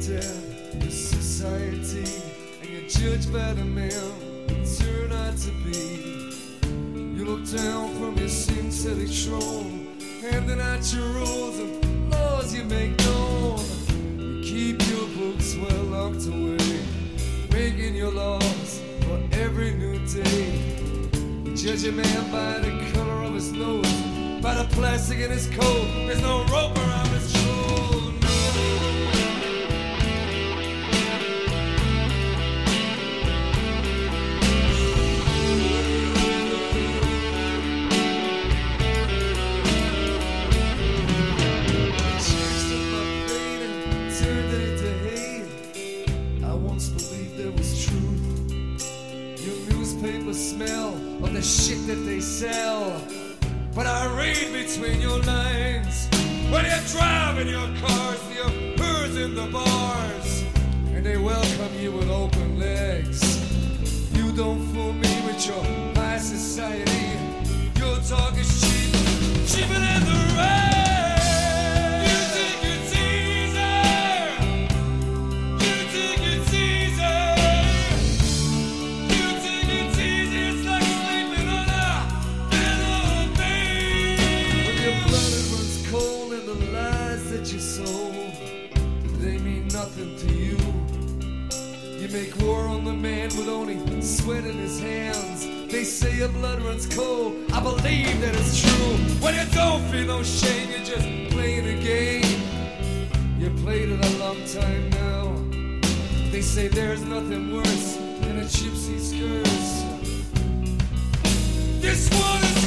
death to society, and you're judged by the man you turn out to be. You look down from your synthetic throne, handing out your rules and laws you make known. You keep your books well locked away, making your laws for every new day. You judge a man by the color of his nose, by the plastic in his coat. There's no rope around his shoulder. Smell of the shit that they sell, but I read between your lines when you're driving your cars to your birds in the bars, and they welcome you with open legs. You don't fool me with your high society. Your talk is cheap, cheaper than the rest. Nothing to you. You make war on the man with only sweat in his hands. They say your blood runs cold. I believe that it's true. When you don't feel no shame, you're just playing a game. You played it a long time now. They say there's nothing worse than a gypsy curse. This one is